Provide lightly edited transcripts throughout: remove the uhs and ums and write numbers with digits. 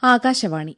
ആകാശവാണി.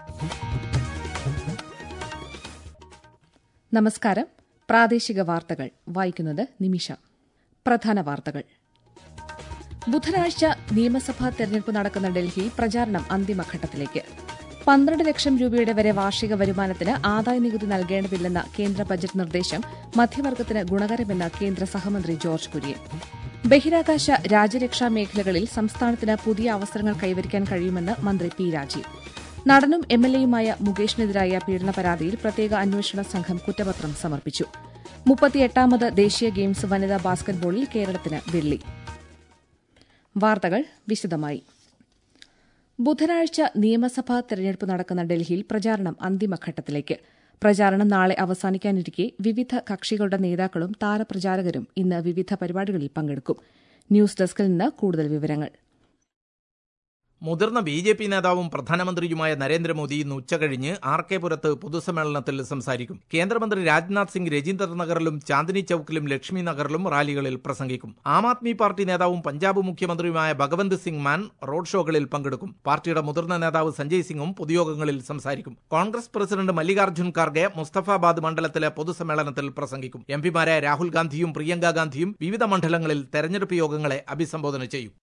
നമസ്കാരം. പ്രാദേശിക വാർത്തകൾ വായിക്കുന്നത് നിമിഷ. പ്രധാന വാർത്തകൾ. ബുധനാഴ്ച നിയമസഭാ തെരഞ്ഞെടുപ്പ് നടക്കുന്ന ഡൽഹിയിൽ പ്രചാരണം അന്തിമഘട്ടത്തിലേക്ക്. 12 ലക്ഷം രൂപയുടെ വരെ വാർഷിക വരുമാനത്തിന് ആദായനികുതി നൽകേണ്ടതില്ലെന്ന കേന്ദ്ര ബജറ്റ് നിർദ്ദേശം മധ്യവർഗത്തിന് ഗുണകരമെന്ന് കേന്ദ്ര സഹമന്ത്രി ജോർജ് കുര്യൻ. ബഹിരാകാശ രാജ്യരക്ഷാ മേഖലകളിൽ സംസ്ഥാനത്തിന് പുതിയ അവസരങ്ങൾ കൈവരിക്കാൻ കഴിയുമെന്ന് മന്ത്രി പി രാജീവ്. നടനും എംഎൽഎയുമായ മുകേഷിനെതിരായ പീഡന പരാതിയിൽ പ്രത്യേക അന്വേഷണ സംഘം കുറ്റപത്രം സമർപ്പിച്ചു. 38ാമത് ദേശീയ ഗെയിംസ് വനിതാ ബാസ്കറ്റ്ബോളിൽ കേരളത്തിന് വെള്ളി. വാർത്തകൾ വിശദമായി. ബുധനാഴ്ച നിയമസഭാ തെരഞ്ഞെടുപ്പ് നടക്കുന്ന ഡൽഹിയിൽ പ്രചാരണം അന്തിമഘട്ടത്തിലേക്ക്. പ്രചാരണം നാളെ അവസാനിക്കാനിരിക്കെ വിവിധ കക്ഷികളുടെ നേതാക്കളും താരപ്രചാരകരും ഇന്ന് വിവിധ പരിപാടികളിൽ പങ്കെടുക്കും. ന്യൂസ് ഡെസ്കിൽ നിന്ന് കൂടുതൽ വിവരങ്ങൾ. മുതിർന്ന ബി.ജെ.പി. നേതാവും പ്രധാനമന്ത്രിയുമായ നരേന്ദ്രമോദി ഇന്ന് ഉച്ചകഴിഞ്ഞ് ആർ.കെ. പുരത്ത് പൊതുസമ്മേളനത്തിൽ സംസാരിക്കും. കേന്ദ്രമന്ത്രി രാജ്നാഥ് സിംഗ് രജീന്ദർ നഗറിലും ചാന്ദിനി ചൌക്കിലും ലക്ഷ്മി നഗറിലും റാലികളിൽ പ്രസംഗിക്കും. ആം ആദ്മി പാർട്ടി നേതാവും പഞ്ചാബ് മുഖ്യമന്ത്രിയുമായ ഭഗവന്ത് സിംഗ് മാൻ റോഡ് ഷോകളിൽ പങ്കെടുക്കും. പാർട്ടിയുടെ മുതിർന്ന നേതാവ് സഞ്ജയ് സിംഗും പൊതുയോഗങ്ങളിൽ സംസാരിക്കും. കോൺഗ്രസ് പ്രസിഡന്റ് മല്ലികാർജ്ജുൻ ഖാർഗെ മുസ്തഫാബാദ് മണ്ഡലത്തിലെ പൊതുസമ്മേളനത്തിൽ പ്രസംഗിക്കും. എംപിമാരായ രാഹുൽ ഗാന്ധിയും പ്രിയങ്ക ഗാന്ധിയും വിവിധ മണ്ഡലങ്ങളിൽ തെരഞ്ഞെടുപ്പ് യോഗങ്ങളെ അഭിസംബോധന ചെയ്യും.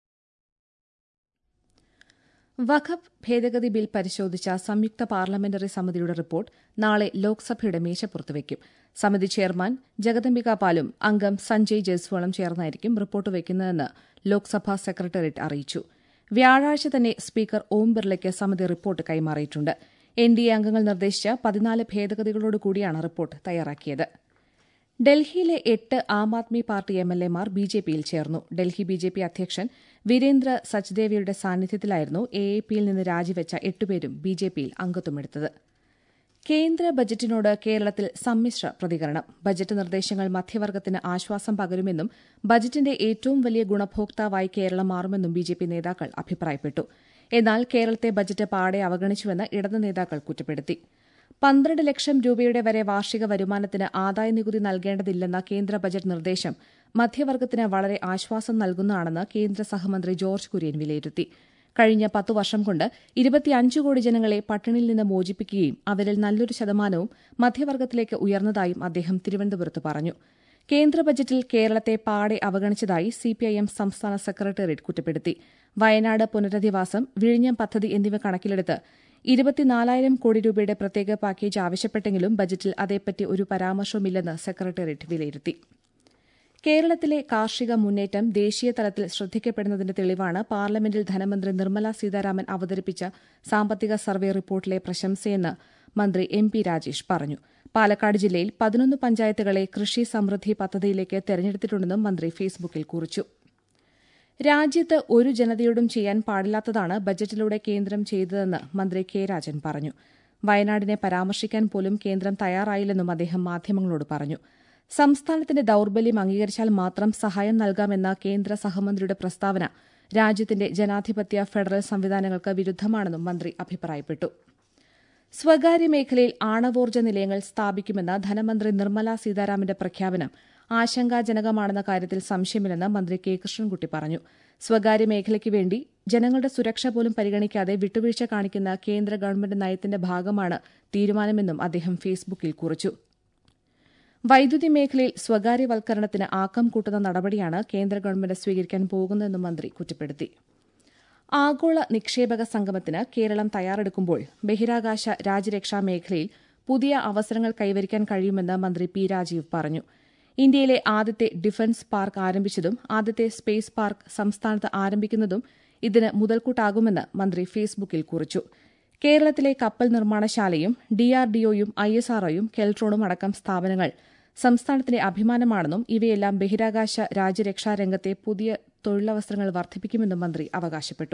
വഖഫ് ഭേദഗതി ബിൽ പരിശോധിച്ച സംയുക്ത പാർലമെന്ററി സമിതിയുടെ റിപ്പോർട്ട് നാളെ ലോക്സഭയുടെ മേശപ്പുറത്ത് വയ്ക്കും. സമിതി ചെയർമാൻ ജഗദംബിക പാലും അംഗം സഞ്ജയ് ജയ്സ്വാളും ചേർന്നായിരിക്കും റിപ്പോർട്ട് വയ്ക്കുന്നതെന്ന് ലോക്സഭാ സെക്രട്ടേറിയറ്റ് അറിയിച്ചു. വ്യാഴാഴ്ച തന്നെ സ്പീക്കർ ഓം ബിർളയ്ക്ക് സമിതി റിപ്പോർട്ട് കൈമാറിയിട്ടുണ്ട്. എൻഡിഎ അംഗങ്ങൾ നിർദ്ദേശിച്ച 14 ഭേദഗതികളോടുകൂടിയാണ് റിപ്പോർട്ട് തയ്യാറാക്കിയത്. ഡൽഹിയിലെ 8 ആം ആദ്മി പാർട്ടി എംഎൽഎമാർ ബിജെപിയിൽ ചേർന്നു. ഡൽഹി ബിജെപി അധ്യക്ഷൻ വീരേന്ദ്ര സച്ദേവിയുടെ സാന്നിധ്യത്തിലായിരുന്നു എഎപിയിൽ നിന്ന് രാജിവെച്ച 8 പേരും ബിജെപിയിൽ അംഗത്വമെടുത്തത്. കേന്ദ്ര ബജറ്റിനോട് കേരളത്തിൽ സമ്മിശ്ര പ്രതികരണം. ബജറ്റ് നിർദ്ദേശങ്ങൾ മധ്യവർഗത്തിന് ആശ്വാസം പകരുമെന്നും ബജറ്റിന്റെ ഏറ്റവും വലിയ ഗുണഭോക്താവായി കേരളം മാറുമെന്നും ബിജെപി നേതാക്കൾ അഭിപ്രായപ്പെട്ടു. എന്നാൽ കേരളത്തെ ബജറ്റ് പാടെ അവഗണിച്ചുവെന്ന് ഇടത് നേതാക്കൾ കുറ്റപ്പെടുത്തി. 12 ലക്ഷം രൂപയുടെ വരെ വാർഷിക വരുമാനത്തിന് ആദായനികുതി നൽകേണ്ടതില്ലെന്ന കേന്ദ്ര ബജറ്റ് നിർദ്ദേശം മധ്യവർഗത്തിന് വളരെ ആശ്വാസം നൽകുന്നതാണെന്ന് കേന്ദ്ര സഹമന്ത്രി ജോർജ് കുര്യൻ വിലയിരുത്തി. കഴിഞ്ഞ 10 വർഷം കൊണ്ട് 25 കോടി ജനങ്ങളെ പട്ടിണിയിൽ നിന്ന് മോചിപ്പിക്കുകയും അവരിൽ നല്ലൊരു ശതമാനവും മധ്യവർഗത്തിലേക്ക് ഉയർന്നതായും അദ്ദേഹം തിരുവനന്തപുരത്ത് പറഞ്ഞു. കേന്ദ്ര ബജറ്റിൽ കേരളത്തെ പാടെ അവഗണിച്ചതായി സിപിഐഎം സംസ്ഥാന സെക്രട്ടേറിയറ്റ് കുറ്റപ്പെടുത്തി. വയനാട് പുനരധിവാസം, വിഴിഞ്ഞം പദ്ധതി എന്നിവ കണക്കിലെടുത്ത് 24,000 കോടി രൂപയുടെ പ്രത്യേക പാക്കേജ് ആവശ്യപ്പെട്ടെങ്കിലും ബജറ്റിൽ അതേപ്പറ്റി ഒരു പരാമർശവുമില്ലെന്ന് സെക്രട്ടേറിയറ്റ് വിലയിരുത്തി. കേരളത്തിലെ കാർഷിക മുന്നേറ്റം ദേശീയ തലത്തിൽ ശ്രദ്ധിക്കപ്പെടുന്നതിന്റെ തെളിവാണ് പാർലമെന്റിൽ ധനമന്ത്രി നിർമ്മല സീതാരാമൻ അവതരിപ്പിച്ച സാമ്പത്തിക സർവേ റിപ്പോർട്ടിലെ പ്രശംസയെന്ന് മന്ത്രി എം.പി. രാജേഷ് പറഞ്ഞു. പാലക്കാട് ജില്ലയിൽ 11 പഞ്ചായത്തുകളെ കൃഷി സമൃദ്ധി പദ്ധതിയിലേക്ക് തെരഞ്ഞെടുത്തിട്ടുണ്ടെന്നും മന്ത്രി ഫേസ്ബുക്കിൽ കുറിച്ചു. രാജ്യത്ത് ഒരു ജനതയോടും ചെയ്യാൻ പാടില്ലാത്തതാണ് ബജറ്റിലൂടെ കേന്ദ്രം ചെയ്തതെന്ന് മന്ത്രി കെ രാജൻ പറഞ്ഞു. വയനാടിനെ പരാമർശിക്കാൻ പോലും കേന്ദ്രം തയ്യാറായില്ലെന്നും അദ്ദേഹം മാധ്യമങ്ങളോട് പറഞ്ഞു. സംസ്ഥാനത്തിന്റെ ദൌർബല്യം അംഗീകരിച്ചാൽ മാത്രം സഹായം നൽകാമെന്ന കേന്ദ്ര സഹമന്ത്രിയുടെ പ്രസ്താവന രാജ്യത്തിന്റെ ജനാധിപത്യ ഫെഡറൽ സംവിധാനങ്ങൾക്ക് വിരുദ്ധമാണെന്നും മന്ത്രി അഭിപ്രായപ്പെട്ടു. സ്വകാര്യ മേഖലയിൽ ആണവോർജ്ജ നിലയങ്ങൾ സ്ഥാപിക്കുമെന്ന ധനമന്ത്രി നിർമ്മല സീതാരാമന്റെ പ്രഖ്യാപനം ആശങ്കാജനകമാണെന്ന കാര്യത്തിൽ സംശയമില്ലെന്ന് മന്ത്രി കെ കൃഷ്ണൻകുട്ടി പറഞ്ഞു. സ്വകാര്യ മേഖലയ്ക്ക് വേണ്ടി ജനങ്ങളുടെ സുരക്ഷ പോലും പരിഗണിക്കാതെ വിട്ടുവീഴ്ച കാണിക്കുന്ന കേന്ദ്ര ഗവൺമെന്റ് നയത്തിന്റെ ഭാഗമാണ് തീരുമാനമെന്നും അദ്ദേഹം ഫേസ്ബുക്കിൽ കുറിച്ചു. വൈദ്യുതി മേഖലയിൽ സ്വകാര്യവൽക്കരണത്തിന് ആക്കം കൂട്ടുന്ന നടപടിയാണ് കേന്ദ്ര ഗവൺമെന്റ് സ്വീകരിക്കാൻ പോകുന്നതെന്നും മന്ത്രി കുറ്റപ്പെടുത്തി. ആഗോള നിക്ഷേപക സംഗമത്തിന് കേരളം തയ്യാറെടുക്കുമ്പോൾ ബഹിരാകാശ രാജ്യരക്ഷാ മേഖലയിൽ പുതിയ അവസരങ്ങൾ കൈവരിക്കാൻ കഴിയുമെന്ന് മന്ത്രി പി രാജീവ് പറഞ്ഞു. ഇന്ത്യയിലെ ആദ്യത്തെ ഡിഫൻസ് പാർക്ക് ആരംഭിച്ചതും ആദ്യത്തെ സ്പേസ് പാർക്ക് സംസ്ഥാനത്ത് ആരംഭിക്കുന്നതും ഇതിന് മുതൽക്കൂട്ടാകുമെന്ന് മന്ത്രി ഫേസ്ബുക്കിൽ കുറിച്ചു. കേരളത്തിലെ കപ്പൽ നിർമ്മാണശാലയും ഡിആർഡിഒയും ഐഎസ്ആർഒയും കെൽട്രോണും അടക്കം സ്ഥാപനങ്ങൾ സംസ്ഥാനത്തിന്റെ അഭിമാനമാണെന്നും ഇവയെല്ലാം ബഹിരാകാശ രാജ്യരക്ഷാ രംഗത്തെ പുതിയ തൊഴിലവസരങ്ങൾ വർദ്ധിപ്പിക്കുമെന്നും മന്ത്രി അവകാശപ്പെട്ടു.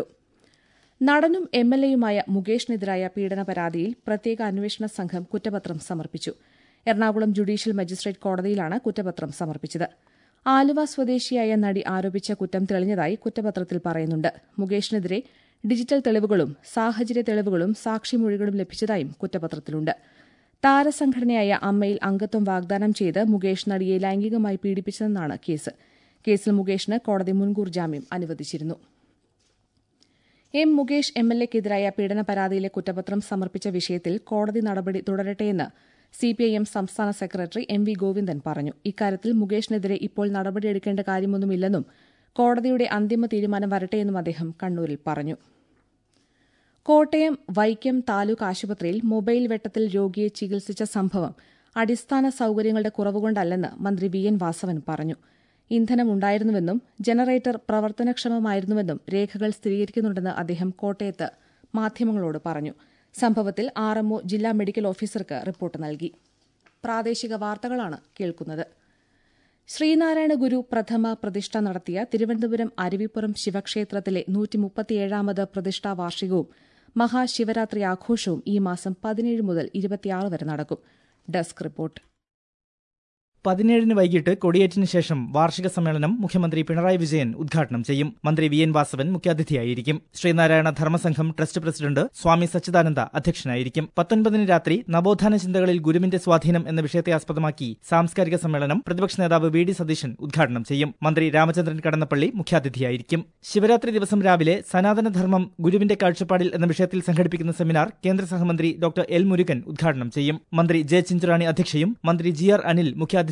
നടനും എംഎൽഎയുമായ മുകേഷിനെതിരായ പീഡന പരാതിയിൽ പ്രത്യേക അന്വേഷണ സംഘം കുറ്റപത്രം സമർപ്പിച്ചു. എറണാകുളം ജുഡീഷ്യൽ മജിസ്ട്രേറ്റ് കോടതിയിലാണ് കുറ്റപത്രം സമർപ്പിച്ചത്. ആലുവ സ്വദേശിയായ നടി ആരോപിച്ച കുറ്റം തെളിഞ്ഞതായി കുറ്റപത്രത്തിൽ പറയുന്നുണ്ട്. മുകേഷിനെതിരെ ഡിജിറ്റൽ തെളിവുകളും സാഹചര്യ തെളിവുകളും സാക്ഷിമൊഴികളും ലഭിച്ചതായും കുറ്റപത്രത്തിലുണ്ട്. താരസംഘടനയായ അമ്മയിൽ അംഗത്വം വാഗ്ദാനം ചെയ്ത് മുകേഷ് നടിയെ ലൈംഗികമായി പീഡിപ്പിച്ചതെന്നാണ് കേസ്. കേസിൽ മുകേഷിന് കോടതി മുൻകൂർ ജാമ്യം അനുവദിച്ചിരുന്നു. എം മുകേഷ് എംഎൽഎക്കെതിരായ പീഡന പരാതിയിലെ കുറ്റപത്രം സമർപ്പിച്ച വിഷയത്തിൽ കോടതി നടപടി തുടരട്ടെയെന്ന് സിപിഐഎം സംസ്ഥാന സെക്രട്ടറി എം വി ഗോവിന്ദൻ പറഞ്ഞു. ഇക്കാര്യത്തിൽ മുകേഷിനെതിരെ ഇപ്പോൾ നടപടിയെടുക്കേണ്ട കാര്യമൊന്നുമില്ലെന്നും കോടതിയുടെ അന്തിമ തീരുമാനം വരട്ടെയെന്നും അദ്ദേഹം കണ്ണൂരിൽ പറഞ്ഞു. കോട്ടയം വൈക്കം താലൂക്ക് ആശുപത്രിയിൽ മൊബൈൽ വെട്ടത്തിൽ രോഗിയെ ചികിത്സിച്ച സംഭവം അടിസ്ഥാന സൌകര്യങ്ങളുടെ കുറവുകൊണ്ടല്ലെന്ന് മന്ത്രി വി എൻ വാസവൻ പറഞ്ഞു. ഇന്ധനമുണ്ടായിരുന്നുവെന്നും ജനറേറ്റർ പ്രവർത്തനക്ഷമമായിരുന്നുവെന്നും രേഖകൾ സ്ഥിരീകരിക്കുന്നുണ്ടെന്ന് അദ്ദേഹം കോട്ടയത്ത് മാധ്യമങ്ങളോട് പറഞ്ഞു. സംഭവത്തിൽ ആർഎംഒ ജില്ലാ മെഡിക്കൽ ഓഫീസർക്ക് റിപ്പോർട്ട് നൽകി. പ്രാദേശിക വാർത്തകളാണ് കേൾക്കുന്നത്. ശ്രീനാരായണ ഗുരു പ്രഥമ പ്രതിഷ്ഠ നടത്തിയ തിരുവനന്തപുരം അരുവിപ്പുറം ശിവക്ഷേത്രത്തിലെ 137ാമത് പ്രതിഷ്ഠാ വാർഷികവും മഹാശിവരാത്രി ആഘോഷവും ഈ മാസം 17 മുതൽ 26 വരെ നടക്കും. Desk report. 17 വൈകിട്ട് കൊടിയേറ്റിന് ശേഷം വാർഷിക സമ്മേളനം മുഖ്യമന്ത്രി പിണറായി വിജയൻ ഉദ്ഘാടനം ചെയ്യും. മന്ത്രി വി എൻ വാസവൻ മുഖ്യാതിഥിയായിരിക്കും. ശ്രീനാരായണ ധർമ്മസംഘം ട്രസ്റ്റ് പ്രസിഡന്റ് സ്വാമി സച്ചിദാനന്ദ അധ്യക്ഷനായിരിക്കും. 19 രാത്രി നവോത്ഥാന ചിന്തകളിൽ ഗുരുവിന്റെ സ്വാധീനം എന്ന വിഷയത്തെ ആസ്പദമാക്കി സാംസ്കാരിക സമ്മേളനം പ്രതിപക്ഷ നേതാവ് വി ഡി സതീശൻ ഉദ്ഘാടനം ചെയ്യും. മന്ത്രി രാമചന്ദ്രൻ കടന്നപ്പള്ളി മുഖ്യാതിഥിയായിരിക്കും. ശിവരാത്രി ദിവസം രാവിലെ സനാതനധർമ്മം ഗുരുവിന്റെ കാഴ്ചപ്പാടിൽ എന്ന വിഷയത്തിൽ സംഘടിപ്പിക്കുന്ന സെമിനാർ കേന്ദ്ര സഹമന്ത്രി ഡോക്ടർ എൽ മുരുകൻ ഉദ്ഘാടനം ചെയ്യും. മന്ത്രി ജെ ചിഞ്ചുറാണി അധ്യക്ഷയും മന്ത്രി ജി ആർ അനിൽ മുഖ്യാതിഥിയുമായിരിക്കും.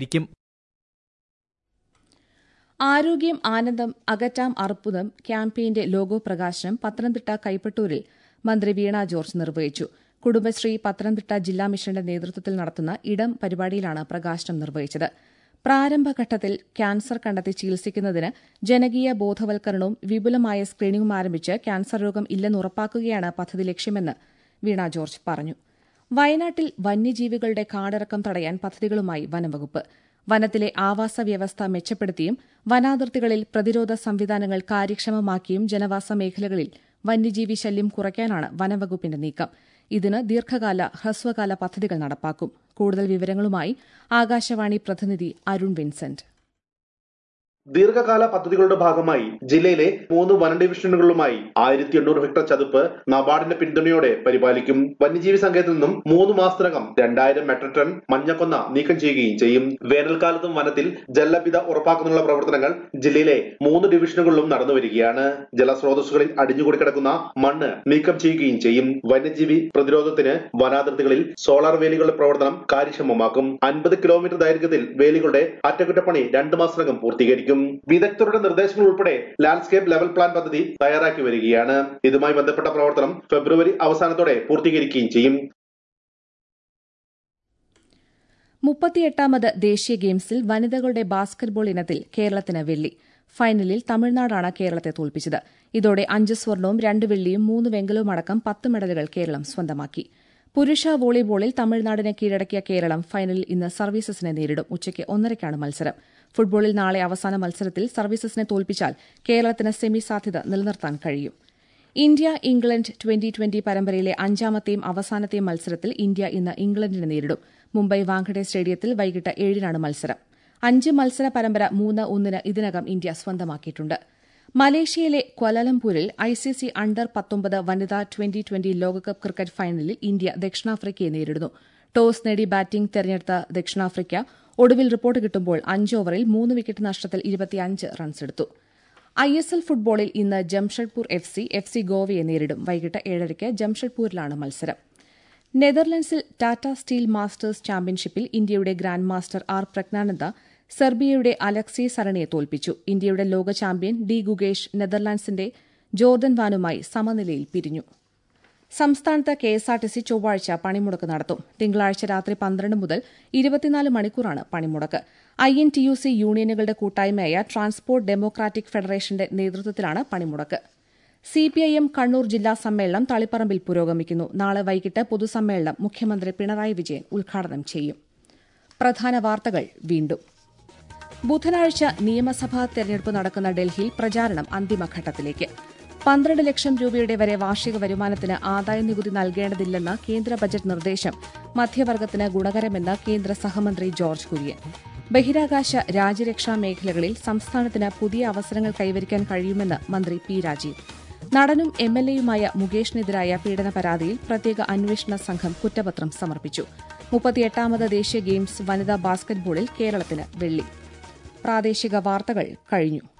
ആരോഗ്യം ആനന്ദം അകറ്റാം അർബുദം ക്യാമ്പയിന്റെ ലോഗോ പ്രകാശനം പത്തനംതിട്ട കൈപ്പട്ടൂരിൽ മന്ത്രി വീണ ജോർജ് നിർവഹിച്ചു. കുടുംബശ്രീ പത്തനംതിട്ട ജില്ലാ മിഷന്റെ നേതൃത്വത്തിൽ നടത്തുന്ന ഇടം പരിപാടിയിലാണ് പ്രകാശനം നിർവഹിച്ചത്. പ്രാരംഭഘട്ടത്തിൽ ക്യാൻസർ കണ്ടെത്തി ചികിത്സിക്കുന്നതിന് ജനകീയ ബോധവൽക്കരണവും വിപുലമായ സ്ക്രീനിംഗും ആരംഭിച്ച് ക്യാൻസർ രോഗം ഇല്ലെന്ന് ഉറപ്പാക്കുകയാണ് പദ്ധതി ലക്ഷ്യമെന്ന് വീണ ജോർജ് പറഞ്ഞു. വയനാട്ടിൽ വന്യജീവികളുടെ കാടിറക്കം തടയാൻ പദ്ധതികളുമായി വനംവകുപ്പ്. വനത്തിലെ ആവാസ വ്യവസ്ഥ മെച്ചപ്പെടുത്തിയും വനാതിർത്തികളിൽ പ്രതിരോധ സംവിധാനങ്ങൾ കാര്യക്ഷമമാക്കിയും ജനവാസ മേഖലകളിൽ വന്യജീവി ശല്യം കുറയ്ക്കാനാണ് വനംവകുപ്പിന്റെ നീക്കം. ഇതിന് ദീർഘകാല ഹ്രസ്വകാല പദ്ധതികൾ നടപ്പാക്കും. കൂടുതൽ വിവരങ്ങളുമായി ആകാശവാണി പ്രതിനിധി അരുൺ വിൻസെന്റ്. ദീർഘകാല പദ്ധതികളുടെ ഭാഗമായി ജില്ലയിലെ 3 വന ഡിവിഷനുകളിലുമായി 1800 ഹെക്ടർ ചതുപ്പ് നബാർഡിന്റെ പിന്തുണയോടെ പരിപാലിക്കും. വന്യജീവി സങ്കേതത്തിൽ നിന്നും 3 മാസത്തിനകം 2000 മെട്രിക് ടൺ മഞ്ഞക്കൊന്ന നീക്കം ചെയ്യുകയും ചെയ്യും. വേനൽക്കാലത്തും വനത്തിൽ ജലലഭ്യത ഉറപ്പാക്കുന്നതിനുള്ള പ്രവർത്തനങ്ങൾ ജില്ലയിലെ 3 ഡിവിഷനുകളിലും നടന്നുവരികയാണ്. ജലസ്രോതസ്സുകളിൽ അടിഞ്ഞുകൂടി കിടക്കുന്ന മണ്ണ് നീക്കം ചെയ്യുകയും ചെയ്യും. വന്യജീവി പ്രതിരോധത്തിന് വനാതിർത്തികളിൽ സോളാർ വേലികളുടെ പ്രവർത്തനം കാര്യക്ഷമമാക്കും. 50 കിലോമീറ്റർ ദൈർഘ്യത്തിൽ വേലികളുടെ അറ്റകുറ്റപ്പണി 2 മാസത്തിനകം പൂർത്തീകരിക്കും. വിദഗ്ധരുടെ നിർദ്ദേശങ്ങൾ ഉൾപ്പെടെ ലാൻഡ്സ്കേപ്പ് ലെവൽ പ്ലാൻ പദ്ധതി തയ്യാറാക്കി വരികയാണ്. ഇതുമായി ബന്ധപ്പെട്ട പ്രവർത്തനം ഫെബ്രുവരി അവസാനത്തോടെ പൂർത്തീകരിക്കുകയും ചെയ്യും. 38ാമത് ദേശീയ ഗെയിംസിൽ വനിതകളുടെ ബാസ്കറ്റ്ബോൾ ഇനത്തിൽ കേരളത്തിന് വെള്ളി. ഫൈനലിൽ തമിഴ്നാടാണ് കേരളത്തെ തോൽപ്പിച്ചത്. ഇതോടെ 5 സ്വർണവും 2 വെള്ളിയും 3 വെങ്കലവും അടക്കം 10 മെഡലുകൾ കേരളം സ്വന്തമാക്കി. പുരുഷ വോളിബോളിൽ തമിഴ്നാടിനെ കീഴടക്കിയ കേരളം ഫൈനലിൽ ഇന്ന് സർവീസസിനെ നേരിടും. ഉച്ചയ്ക്ക് 1:30ക്കാണ് മത്സരം. ഫുട്ബോളിൽ നാളെ അവസാന മത്സരത്തിൽ സർവീസസിനെ തോൽപ്പിച്ചാൽ കേരളത്തിന് സെമി സാധ്യത നിലനിർത്താൻ കഴിയും. ഇന്ത്യ ഇംഗ്ലണ്ട് 2020 പരമ്പരയിലെ 5ാമത്തെയും അവസാനത്തെയും മത്സരത്തിൽ ഇന്ത്യ ഇന്ന് ഇംഗ്ലണ്ടിനെ നേരിടും. മുംബൈ വാങ്കഡെ സ്റ്റേഡിയത്തിൽ വൈകിട്ട് 7-നാണ് മത്സരം. 5 മത്സര പരമ്പര 3-1 ഇതിനകം ഇന്ത്യ സ്വന്തമാക്കിയിട്ടുണ്ട്. മലേഷ്യയിലെ ക്വാലാലംപൂരിൽ ഐസിസി അണ്ടർ 19 വനിതാ 2020 ലോകകപ്പ് ക്രിക്കറ്റ് ഫൈനലിൽ ഇന്ത്യ ദക്ഷിണാഫ്രിക്കയെ നേരിടുന്നു. ടോസ് നേടി ബാറ്റിംഗ് തെരഞ്ഞെടുത്ത ദക്ഷിണാഫ്രിക്ക ഒടുവിൽ റിപ്പോർട്ട് കിട്ടുമ്പോൾ 5 ഓവറിൽ 3 വിക്കറ്റ് നഷ്ടത്തിൽ 25 റൺസെടുത്തു. ISL ഫുട്ബോളിൽ ഇന്ന് ജംഷഡ്പൂർ എഫ് സി ഗോവയെ നേരിടും. വൈകിട്ട് 7:30 ജംഷഡ്പൂരിലാണ് മത്സരം. നെതർലൻഡ്സിൽ ടാറ്റ സ്റ്റീൽ മാസ്റ്റേഴ്സ് ചാമ്പ്യൻഷിപ്പിൽ ഇന്ത്യയുടെ ഗ്രാൻഡ് മാസ്റ്റർ ആർ പ്രജ്ഞാനന്ദ സെർബിയയുടെ അലക്സി സരണിയെ തോൽപ്പിച്ചു. ഇന്ത്യയുടെ ലോക ചാമ്പ്യൻ ഡി ഗുഗേഷ് നെതർലാൻഡ്സിന്റെ ജോർദൻ വാനുമായി സമനിലയിൽ പിരിഞ്ഞു. സംസ്ഥാനത്ത് കെഎസ്ആർടിസി ചൊവ്വാഴ്ച പണിമുടക്ക് നടത്തും. തിങ്കളാഴ്ച രാത്രി 12 മുതൽ 24 മണിക്കൂറാണ് പണിമുടക്ക്. INTUC യൂണിയനുകളുടെ കൂട്ടായ്മയായ ട്രാൻസ്പോർട്ട് ഡെമോക്രാറ്റിക് ഫെഡറേഷന്റെ നേതൃത്വത്തിലാണ് പണിമുടക്ക്. CPIM കണ്ണൂർ ജില്ലാ സമ്മേളനം തളിപ്പറമ്പിൽ പുരോഗമിക്കുന്നു. നാളെ വൈകിട്ട് പൊതുസമ്മേളനം മുഖ്യമന്ത്രി പിണറായി വിജയൻ ഉദ്ഘാടനം ചെയ്യും. പ്രധാന വാർത്തകൾ വീണ്ടും. ബുധനാഴ്ച നിയമസഭാ തെരഞ്ഞെടുപ്പ് നടക്കുന്ന ഡൽഹിയിൽ പ്രചാരണം അന്തിമഘട്ടത്തിലേക്ക്. 12 ലക്ഷം രൂപയുടെ വരെ വാർഷിക വരുമാനത്തിന് ആദായനികുതി നൽകേണ്ടതില്ലെന്ന കേന്ദ്ര ബജറ്റ് നിർദ്ദേശം മധ്യവർഗത്തിന് ഗുണകരമെന്ന് കേന്ദ്ര സഹമന്ത്രി ജോർജ് കുര്യൻ. ബഹിരാകാശ രാജ്യരക്ഷാ മേഖലകളിൽ സംസ്ഥാനത്തിന് പുതിയ അവസരങ്ങൾ കൈവരിക്കാൻ കഴിയുമെന്ന് മന്ത്രി പി രാജീവ്. നടനും MLAയുമായ മുകേഷിനെതിരായ പീഡന പരാതിയിൽ പ്രത്യേക അന്വേഷണ സംഘം കുറ്റപത്രം സമർപ്പിച്ചു. 38ാമത് ദേശീയ ഗെയിംസ് വനിതാ ബാസ്കറ്റ്ബോളിൽ കേരളത്തിന് വെള്ളി. പ്രാദേശിക വാർത്തകൾ കഴിഞ്ഞു.